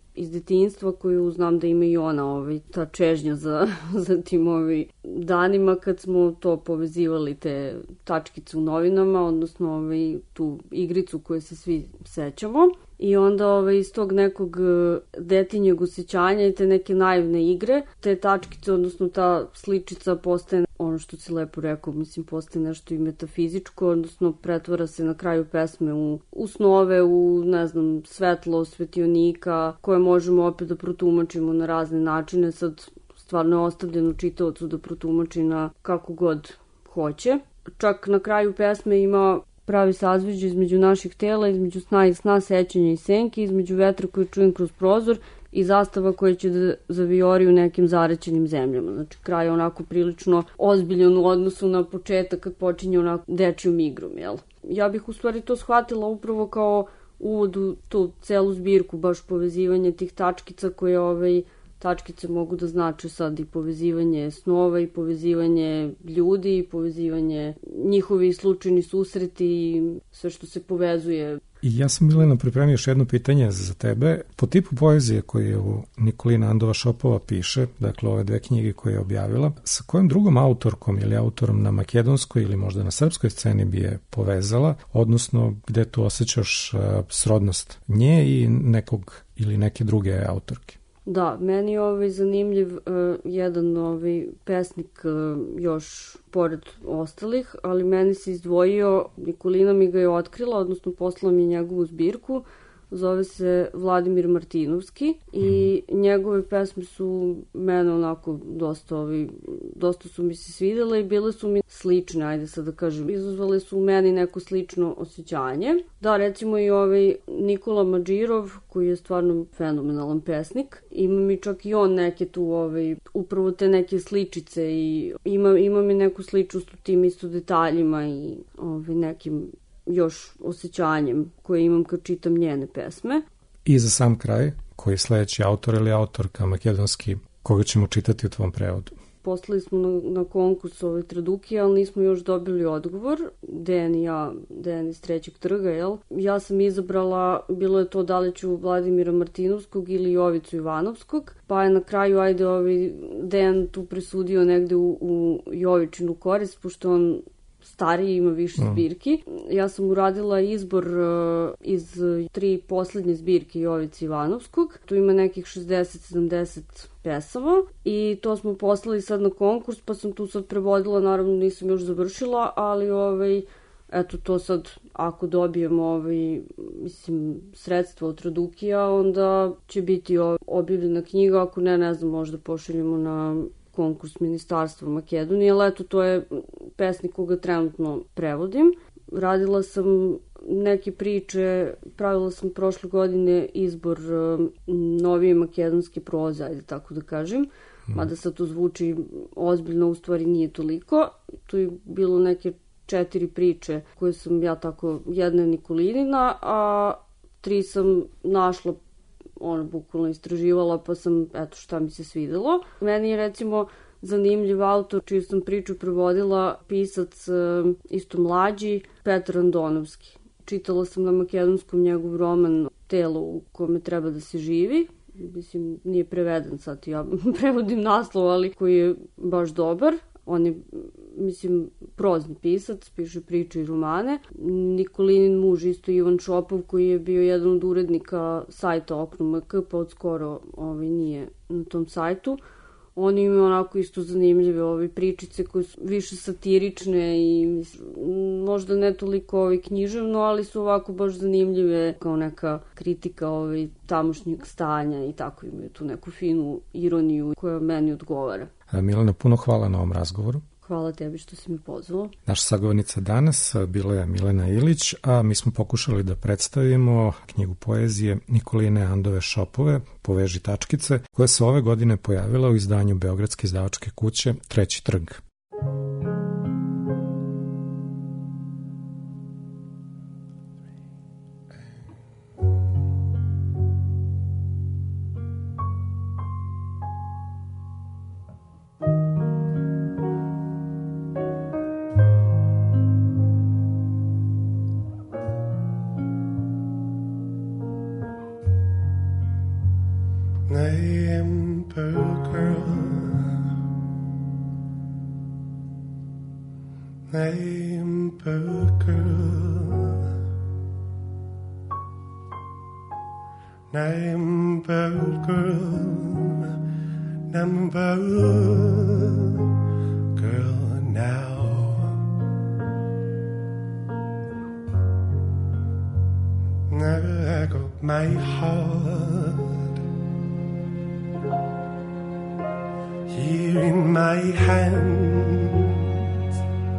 S8: iz detinjstva koju znam da ima i ona, ovaj, ta čežnja za, za tim ovaj, danima kad smo to povezivali, te tačkice u novinama, odnosno ovaj, tu igricu koju se svi sećamo. I onda ovaj, iz tog nekog detinjeg osjećanja i te neke naivne igre, te tačkice, odnosno ta sličica postaje ono što si lepo rekao, mislim, postaje nešto i metafizičko, odnosno pretvara se na kraju pesme u, u snove, u, ne znam, svetlo, svetionika, koje možemo opet da protumačimo na razne načine. Sad stvarno je ostavljeno čitaocu da protumači na kako god hoće. Čak na kraju pesme ima pravi sazveđe između naših tela, između sna i sna, sećanja i senki, između vetra koji čujem kroz prozor i zastava koja će da zavijori u nekim zarećenim zemljama. Znači, kraj je onako prilično ozbiljan u odnosu na početak kad počinje onako dečijom igrom, jel? Ja bih u stvari to shvatila upravo kao uvod u tu celu zbirku, baš povezivanje tih tačkica koje ovaj, tačkice mogu da znače sad i povezivanje snova i povezivanje ljudi i povezivanje njihovi slučajni susreti i sve što se povezuje.
S4: I ja sam, Milena, pripremio još jedno pitanje za tebe. Po tipu poezije koje u Nikolina Andova Šopova piše, dakle ove dve knjige koje je objavila, sa kojom drugom autorkom ili autorom na makedonskoj ili možda na srpskoj sceni bi je povezala, odnosno gde tu osjećaš uh, srodnost nje i nekog ili neke druge autorke?
S8: Da, meni je ovaj zanimljiv uh, jedan ovaj pesnik uh, još pored ostalih, ali meni se izdvojio, Nikolina mi ga je otkrila, odnosno poslala mi njegovu zbirku, zove se Vladimir Martinovski i njegove pesme su mene onako dosta, ovaj, dosta su mi se svidjele i bile su mi slične, ajde sad da kažem, izazvale su u meni neko slično osjećanje. Da, recimo i ovaj Nikola Madžirov, koji je stvarno fenomenalan pesnik, ima mi čak i on neke tu, ovaj, upravo te neke sličice i ima, ima mi neku sličnost u tim isto detaljima i ovaj, nekim još osjećanjem koje imam kad čitam njene pesme.
S4: I za sam kraj, koji je sledeći autor ili autorka makedonski, koga ćemo čitati u tvom prevodu?
S8: Poslali smo na, na konkurs ove Tradukije, ali nismo još dobili odgovor. Dejan i ja, Dejan iz Trećeg trga, jel? Ja sam izabrala, bilo je to da li ću Vladimira Martinovskog ili Jovicu Ivanovskog, pa je na kraju, ajde, ovaj Dejan tu presudio negde u, u Jovičinu korist, pošto on stariji, ima više zbirki. Ja sam uradila izbor uh, iz tri poslednje zbirke Jovice Ivanovskog. Tu ima nekih šezdeset sedamdeset pesama i to smo poslali sad na konkurs, pa sam tu sad prevodila, naravno nisam još završila, ali ovaj, eto to sad, ako dobijemo ovaj, mislim, sredstva od Tradukija, onda će biti objavljena knjiga, ako ne, ne znam, možda pošaljemo na konkurs Ministarstva Makedonije, ali eto, to je pesnik koga trenutno prevodim. Radila sam neke priče, pravila sam prošle godine izbor um, novije makedonske proze, ajde tako da kažem, mm. mada sad to zvuči ozbiljno, u stvari nije toliko. Tu je bilo neke četiri priče koje sam ja tako, jedna je Nikolinina, a tri sam našla, ono, bukvalno istraživala, pa sam, eto, šta mi se svidelo. Meni je, recimo, zanimljiv autor, čiju sam priču prevodila, pisac e, isto mlađi, Petar Andonovski. Čitala sam na makedonskom njegov roman Telo u kome treba da se živi. Mislim, nije preveden sad, ja prevodim naslov, ali koji je baš dobar. On je, mislim, prozni pisac, piše priče i romane. Nikolinin muž, isto Ivan Šopov, koji je bio jedan od urednika sajta Okno M K, pa od skoro ovaj, nije na tom sajtu. Oni imaju onako isto zanimljive ove pričice koje su više satirične i mislim, možda ne toliko ove književno, ali su ovako baš zanimljive kao neka kritika ove tamošnjeg stanja i tako imaju tu neku finu ironiju koja meni odgovara.
S4: Milena, puno hvala na ovom razgovoru.
S8: Hvala tebi što si me pozvao.
S4: Naša sagovornica danas bila je Milena Ilić, a mi smo pokušali da predstavimo knjigu poezije Nikoline Andove Šopove, Poveži tačkice, koja se ove godine pojavila u izdanju Beogradske izdavačke kuće Treći trg.
S9: Name bird girl, name bird girl, name bird girl now. I got my heart here in my hands.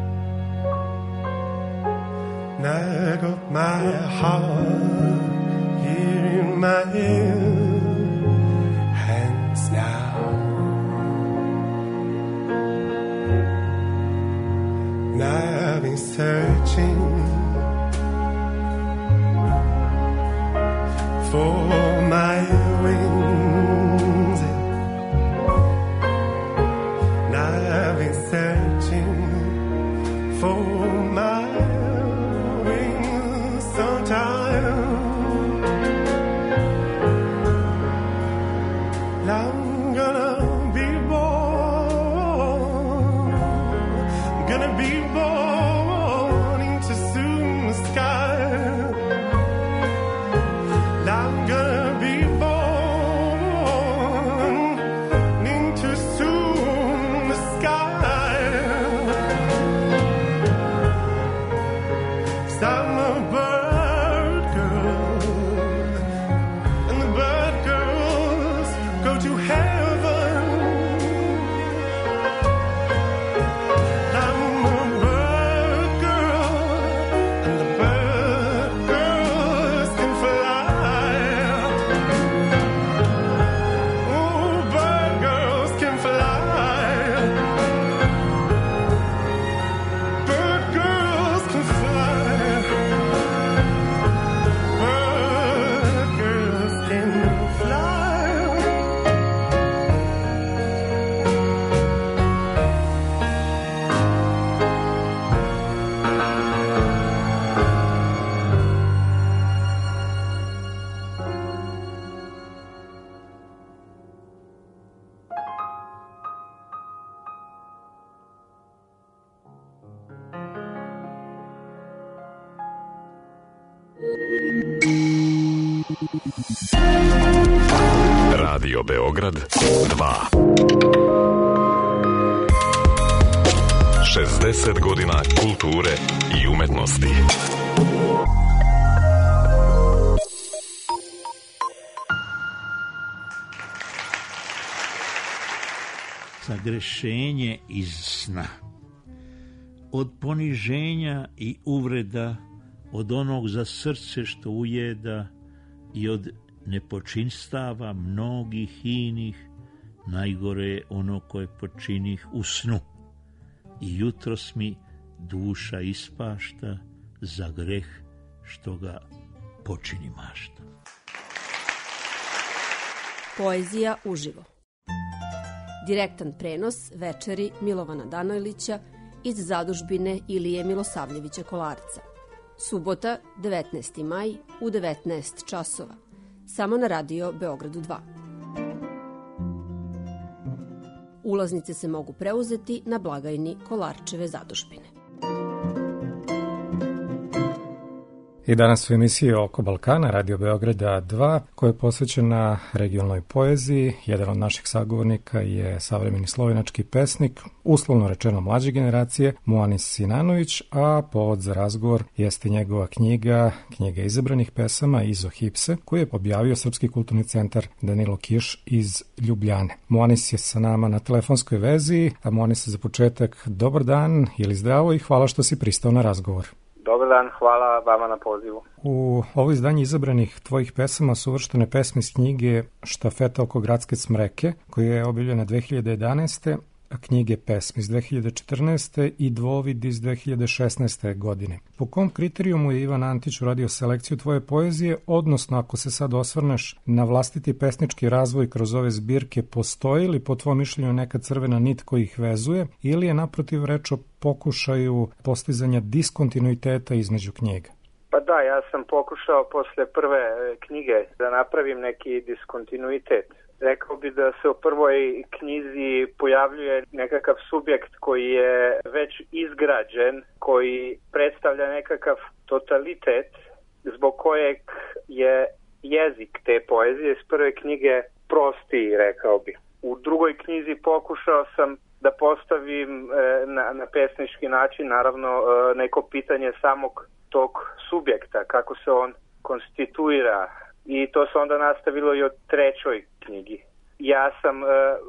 S9: I got my heart here in my hands now. Now I've been searching for my wings. Now I've been searching for my wings sometime. I'm gonna be born, gonna be born into soon sky. I'm gonna be born into soon the sky. 'Cause I'm a bird girl, and the bird girls go to heaven. I'm a bird girl, and the bird girls can fly.
S10: Radio Beograd dva. šezdeset godina kulture i umetnosti.
S11: Sagrešenje iz sna. Od poniženja i uvreda, od onog za srce što ujeda i od nepočinstava mnogih inih, najgore je ono koje počinih u snu. I jutros mi duša ispašta za greh što ga počini mašta.
S12: Poezija uživo. Direktan prenos večeri Milovana Danojlića iz zadužbine Ilije Milosavljevića Kolarca. Subota, devetnaesti maj u devetnaest časova. Samo na Radio Beogradu dva. Ulaznice se mogu preuzeti na blagajni Kolarčeve zadužbine.
S4: I danas u emisiji Oko Balkana, Radio Beograda dva, koja je posvećena regionalnoj poeziji. Jedan od naših sagovornika je savremeni slovenački pesnik, uslovno rečeno mlađe generacije, Muanis Sinanović, a povod za razgovor jeste njegova knjiga, knjiga izabranih pesama Izohipse, koju je objavio Srpski kulturni centar Danilo Kiš iz Ljubljane. Muanis je sa nama na telefonskoj vezi, a Muanis, za početak, dobar dan ili zdravo i hvala što si pristao na razgovor.
S13: Dobar dan, hvala vama na pozivu.
S4: U ovo izdanje izabranih tvojih pesama su uvrštene pesme iz knjige Štafeta oko gradske smreke, koja je objavljena dve hiljade jedanaeste, a knjige pesmi iz dve hiljade četrnaeste i Dvovid iz dve hiljade šesnaeste. godine. Po kom kriterijumu je Ivan Antić uradio selekciju tvoje poezije, odnosno ako se sad osvrneš na vlastiti pesnički razvoj kroz ove zbirke, postoji li po tvom mišljenju neka crvena nit koji ih vezuje ili je naprotiv reč o pokušaju postizanja diskontinuiteta između knjiga?
S13: Pa da, ja sam pokušao posle prve knjige da napravim neki diskontinuitet Rekao bi da se u prvoj knjizi pojavljuje nekakav subjekt koji je već izgrađen, koji predstavlja nekakav totalitet zbog kojeg je jezik te poezije iz prve knjige prostiji, rekao bi. U drugoj knjizi pokušao sam da postavim na, na pesnički način, naravno, neko pitanje samog tog subjekta, kako se on konstituira. I to se onda nastavilo i od trećoj knjigi. Ja sam e,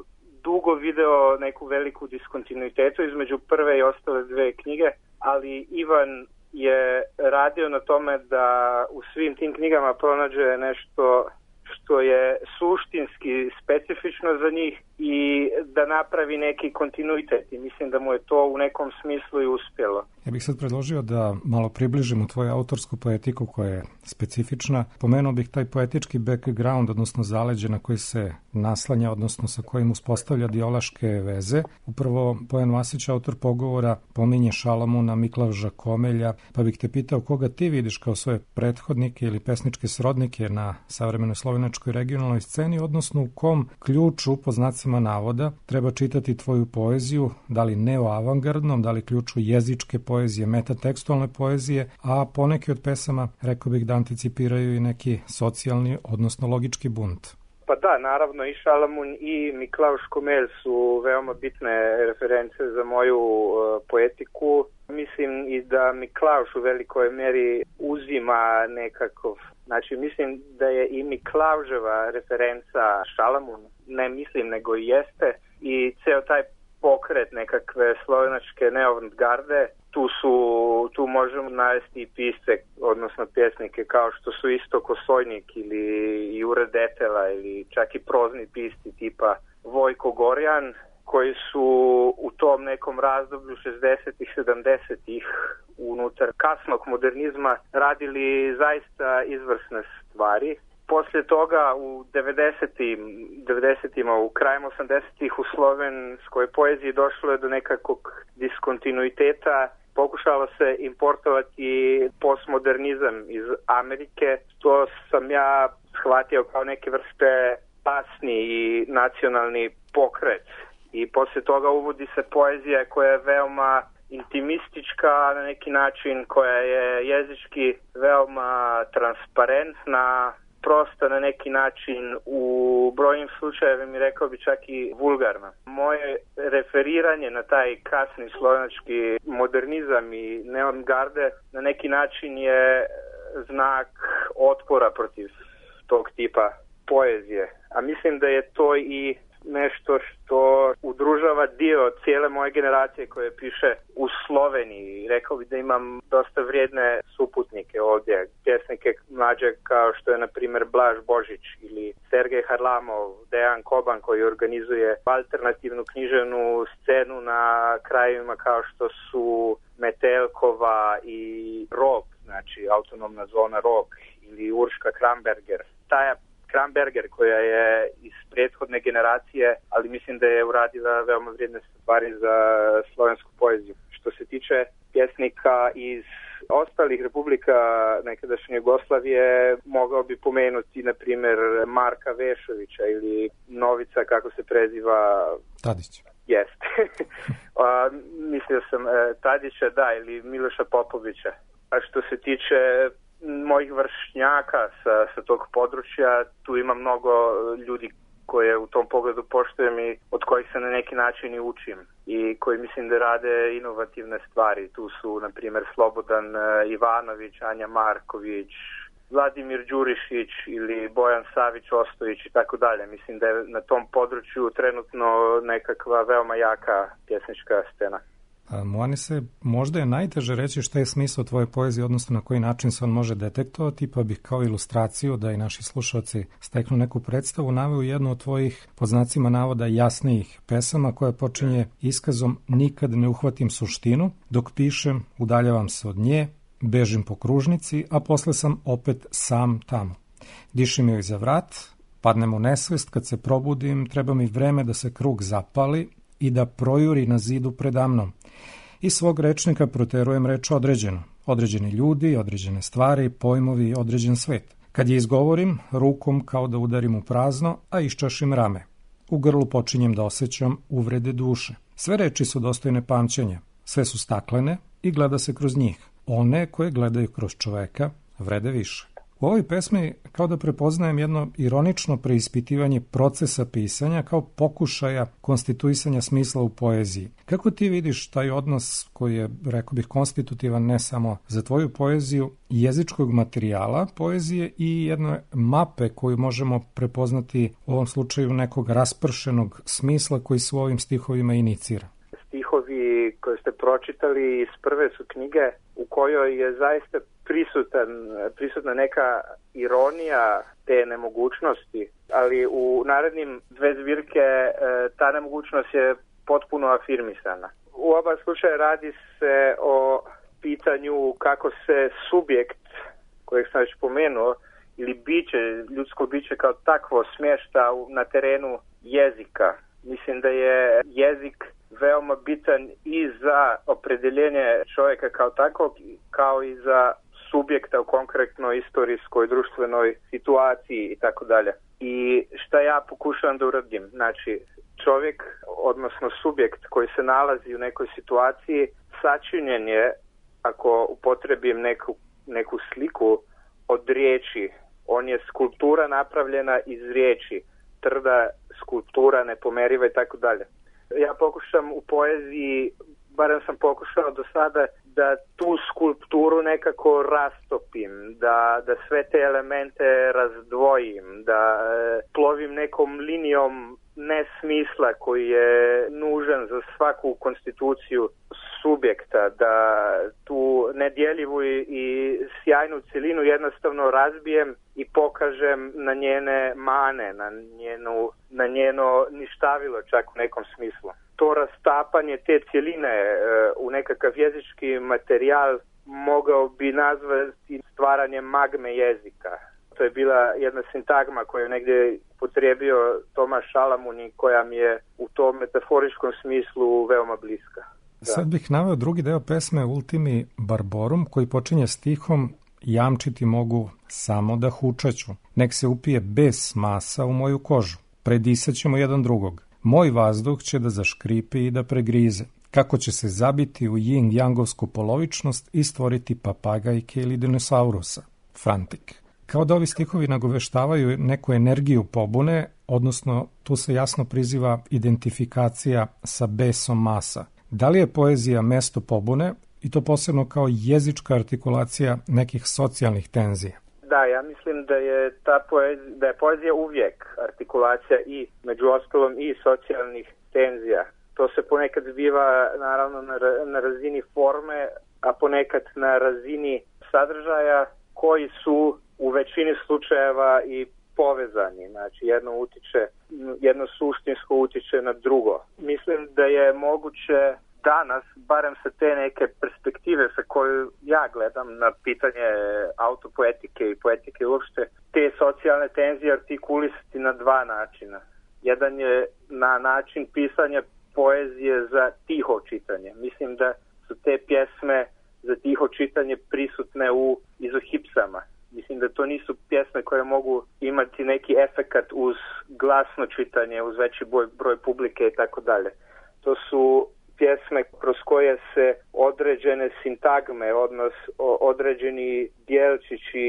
S13: dugo video neku veliku diskontinuitetu između prve i ostale dve knjige, ali Ivan je radio na tome da u svim tim knjigama pronađe nešto što je suštinski specifično za njih i da napravi neki kontinuitet. I mislim da mu je to u nekom smislu i uspjelo.
S4: Ja bih sad predložio da malo približimo tvoju autorsku poetiku koja je specifična. Pomenuo bih taj poetički background, odnosno zaleđe na koji se naslanja, odnosno sa kojim uspostavlja dijaloške veze. Upravo Bojan Vasić, autor Pogovora, pominje Šalamuna, Miklauža Komelja, pa bih te pitao koga ti vidiš kao svoje prethodnike ili pesničke srodnike na savremenoj slovenačkoj regionalnoj sceni, odnosno u kom ključu, po znacima navoda, treba čitati tvoju poeziju, da li neoavangardnom, da li ključu jezičke poezije, metatekstualne poezije, a poneki od pesama, rekao bih, da anticipiraju i neki socijalni, odnosno logički bunt.
S13: Pa da, naravno i Šalamun i Miklauž Komelj su veoma bitne reference za moju uh, poetiku. Mislim i da Miklauž u velikoj meri uzima nekakav, znači mislim da je i Miklauževa referenca Šalamun, ne mislim nego i jeste, i ceo taj pokret nekakve slovenačke neavantgarde, tu su, tu možemo navesti i pisce, odnosno pjesnike kao što su Istok Osojnik ili Jure Detela ili čak i prozni pisci tipa Vojko Gorjan, koji su u tom nekom razdoblju šezdesetih, sedamdesetih unutar kasnog modernizma radili zaista izvrsne stvari. Poslije toga u devedesetim, devedesetima, u krajem osamdesetih u slovenskoj poeziji došlo je do nekakvog diskontinuiteta. Pokušalo se importovati postmodernizam iz Amerike. To sam ja shvatio kao neke vrste pasni i nacionalni pokret. I poslije toga uvodi se poezija koja je veoma intimistička na neki način, koja je jezički veoma transparentna, prosta na neki način, u brojnim slučajevima, rekao bi čak i vulgarna. Moje referiranje na taj kasni slovenački modernizam i neavantgarde na neki način je znak otpora protiv tog tipa poezije. A mislim da je to i nešto što udružava dio cijele moje generacije koje piše u Sloveniji. Rekao bih da imam dosta vrijedne suputnike ovdje, pjesnike mlađe kao što je na primjer Blaž Božić ili Sergej Harlamov, Dejan Koban koji organizuje alternativnu književnu scenu na krajevima kao što su Metelkova i Rog, znači autonomna zona Rog, ili Urška Kramberger. Taja Kramberger koja je iz prethodne generacije, ali mislim da je uradila veoma vrijedne stvari za slovensku poeziju. Što se tiče pjesnika iz ostalih republika nekadašnje Jugoslavije, mogao bi pomenuti na primjer Marka Vešovića ili Novica, kako se preziva...
S4: Tadić.
S13: Jeste. Mislio sam e, Tadića, da, ili Miloša Popovića. A što se tiče mojih vršnjaka sa, sa tog područja, tu ima mnogo ljudi koje u tom pogledu poštujem i od kojih se na neki način i učim i koji mislim da rade inovativne stvari. Tu su, na primjer, Slobodan Ivanović, Anja Marković, Vladimir Đurišić ili Bojan Savić Ostojić i tako dalje. Mislim da je na tom području trenutno nekakva veoma jaka pjesnička scena.
S4: Moanise, možda je najteže reći šta je smisao tvoje poezije, odnosno na koji način se on može detektovati, pa bih kao ilustraciju da i naši slušalci steknu neku predstavu naveo jednu od tvojih, pod znacima navoda, jasnijih pesama koja počinje iskazom "Nikad ne uhvatim suštinu, dok pišem udaljavam se od nje, bežim po kružnici, a posle sam opet sam tamo. Dišem joj za vrat, padnem u nesvest, kad se probudim, treba mi vreme da se krug zapali i da projuri na zidu predamnom. Iz svog rečnika proterujem reč određeno. Određeni ljudi, određene stvari, pojmovi, određen svet. Kad je izgovorim, rukom kao da udarim u prazno, a iščašim rame. U grlu počinjem da osjećam uvrede duše. Sve reči su dostojne pamćenja, sve su staklene i gleda se kroz njih. One koje gledaju kroz čoveka vrede više. U ovoj pesmi kao da prepoznajem jedno ironično preispitivanje procesa pisanja kao pokušaja konstituisanja smisla u poeziji. Kako ti vidiš taj odnos koji je, rekao bih, konstitutivan ne samo za tvoju poeziju, jezičkog materijala poezije i jedne mape koju možemo prepoznati u ovom slučaju nekog raspršenog smisla koji se u ovim stihovima inicira?
S13: Stihovi koje ste pročitali iz prve su knjige u kojoj je zaista prisutan, prisutna neka ironija te nemogućnosti, ali u narednim dve zbirke ta nemogućnost je potpuno afirmisana. U oba slučaja radi se o pitanju kako se subjekt, kojeg sam već pomenuo, ili biće, ljudsko biće kao takvo smješta na terenu jezika. Mislim da je jezik veoma bitan i za opredeljenje čovjeka kao takvog, kao i za subjekta u konkretnoj istorijskoj, društvenoj situaciji i tako dalje. I šta ja pokušavam da uradim? Znači, čovjek, odnosno subjekt koji se nalazi u nekoj situaciji, sačinjen je, ako upotrebim neku, neku sliku, od riječi. On je skulptura napravljena iz riječi, trda skulptura, nepomeriva i tako dalje. Ja pokušam u poeziji, barem sam pokušao do sada, da tu skulpturu nekako rastopim, da, da sve te elemente razdvojim, da e, plovim nekom linijom nesmisla koji je nužan za svaku konstituciju subjekta, da tu nedjeljivu i, i sjajnu celinu jednostavno razbijem i pokažem na njene mane, na, njenu, na njeno ništavilo čak u nekom smislu. To rastapanje te cjeline e, u nekakav jezički materijal mogao bi nazvati stvaranjem magme jezika. To je bila jedna sintagma koju je negdje upotrijebio Tomaš Šalamun i koja mi je u tom metaforičkom smislu veoma bliska. Da.
S4: Sad bih naveo drugi deo pesme Ultimi Barborum koji počinje stihom Jamčiti mogu samo da hučaću. Nek se upije bes masa u moju kožu. Predisat ćemo jedan drugog. Moj vazduh će da zaškripi i da pregrize. Kako će se zabiti u yin-jangovsku polovičnost i stvoriti papagajke ili dinosaurusa. Frantik. Kao da ovi stihovi nagoveštavaju neku energiju pobune, odnosno tu se jasno priziva identifikacija sa besom masa. Da li je poezija mesto pobune i to posebno kao jezička artikulacija nekih socijalnih tenzija?
S13: Da, ja mislim da je ta poezija, da je poezija uvijek artikulacija i među ostalom i socijalnih tenzija. To se ponekad zbiva naravno na, na razini forme, a ponekad na razini sadržaja koji su u većini slučajeva i povezani. Znači jedno utiče, jedno suštinsko utiče na drugo. Mislim da je moguće danas, barem sa te neke perspektive sa koju ja gledam na pitanje autopoetike i poetike uopšte, te socijalne tenzije artikulisati na dva načina. Jedan je na način pisanja poezije za tiho čitanje. Mislim da su te pjesme za tiho čitanje prisutne u izohipsama. Mislim da to nisu pjesme koje mogu imati neki efekat uz glasno čitanje, uz veći broj, broj publike i tako dalje. To su pjesme kroz koje se određene sintagme, odnos određeni djelčići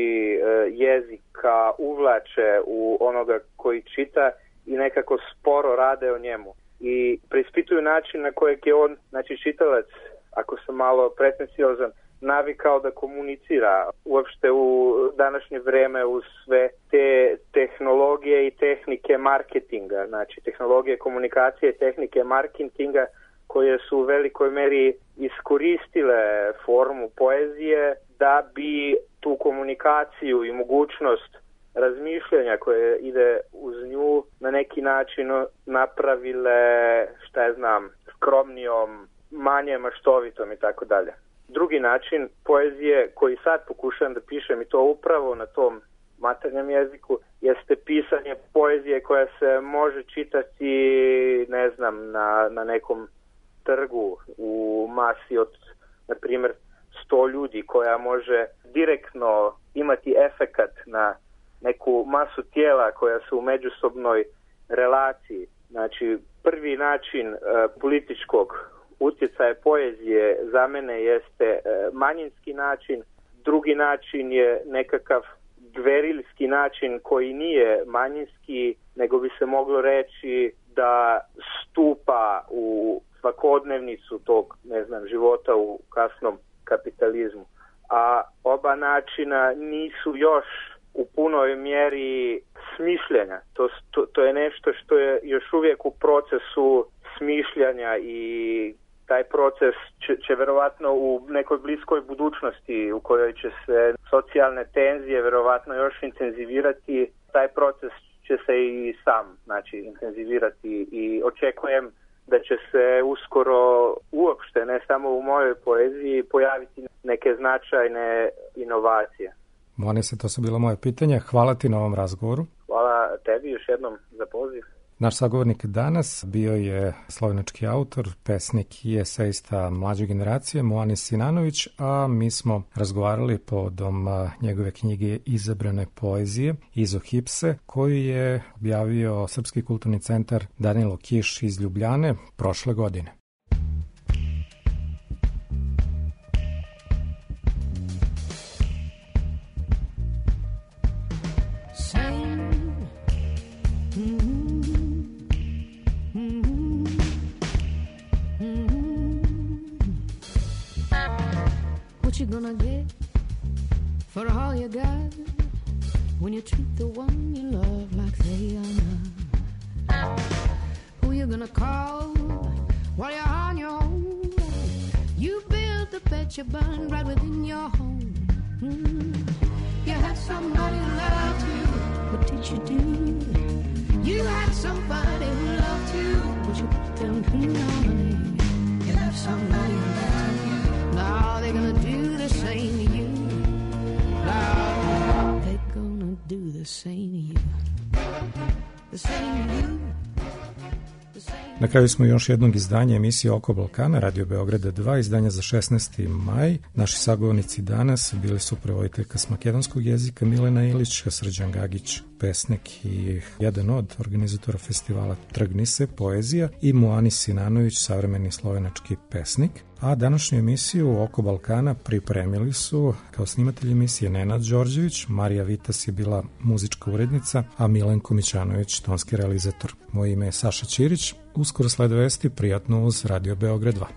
S13: jezika uvlače u onoga koji čita i nekako sporo rade o njemu. I preispituju način na kojeg je on, znači čitalac, ako sam malo pretenciozan, navikao da komunicira uopšte u današnje vreme uz sve te tehnologije i tehnike marketinga, znači tehnologije komunikacije i tehnike marketinga koje su u velikoj meri iskoristile formu poezije da bi tu komunikaciju i mogućnost razmišljanja koje ide uz nju na neki način napravile, šta ja znam, skromnijom, manje maštovitom i tako dalje. Drugi način poezije koji sad pokušavam da pišem i to upravo na tom maternjem jeziku jeste pisanje poezije koja se može čitati, ne znam, na, na nekom trgu u masi od, na primjer, sto ljudi, koja može direktno imati efekat na neku masu tijela koja su u međusobnoj relaciji. Znači, prvi način e, političkog utjecaja poezije za mene jeste e, manjinski način, drugi način je nekakav gverilski način koji nije manjinski, nego bi se moglo reći da stupa u svakodnevnicu tog, ne znam, života u kasnom kapitalizmu. A oba načina nisu još u punoj mjeri smišljanja. To, to, to je nešto što je još uvijek u procesu smišljanja i taj proces će, će verovatno u nekoj bliskoj budućnosti u kojoj će se socijalne tenzije verovatno još intenzivirati. Taj proces će se i sam, znači, intenzivirati i očekujem da će se uskoro uopšte, ne samo u mojoj poeziji, pojaviti neke značajne inovacije.
S4: Moanise, to su bila moje pitanja. Hvala ti na ovom razgovoru.
S13: Hvala tebi još jednom za poziv.
S4: Naš sagovornik danas bio je slovenački autor, pesnik i esejista mlađe generacije Moanis Sinanović, a mi smo razgovarali povodom njegove knjige Izabrane poezije Izohipse, koju je objavio Srpski kulturni centar Danilo Kiš iz Ljubljane prošle godine.
S6: What you gonna get for all you got when you treat the one you love like they are not? Who you gonna call while you're on your own? You build the bed you burn right within your home. Mm. You had somebody who loved you, what did you do? You had somebody who loved you, but you put them in harmony. You left somebody who loved you. Now they're gonna do the same to you. Now they're gonna do the same to you. The same to you.
S4: Na kraju smo još jednog izdanja emisije Oko Balkana, Radio Beograda dva, izdanja za šesnaesti maj. Naši sagovornici danas bili su prevoditeljka s makedonskog jezika Milena Ilić, Srđan Gagić, pesnik i jedan od organizatora festivala Trgnise, poezija, i Moanis Sinanović, savremeni slovenački pesnik. A današnju emisiju Oko Balkana pripremili su kao snimatelj emisije Nenad Đorđević, Marija Vitas je bila muzička urednica, a Milenko Mićanović tonski realizator. Moje ime je Saša Ćirić. Uskoro slede vesti, prijatno uz Radio Beograd dva.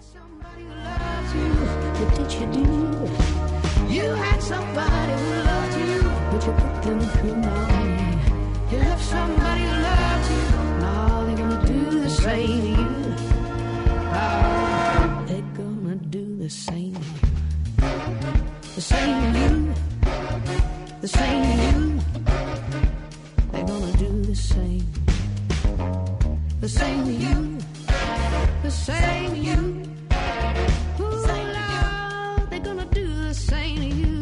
S6: The same, the same to you, the same to you. They're gonna do the same, the same to you, the same to you. Ooh, Lord, they're gonna do the same to you.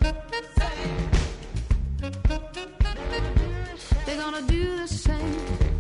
S6: They're gonna do the same.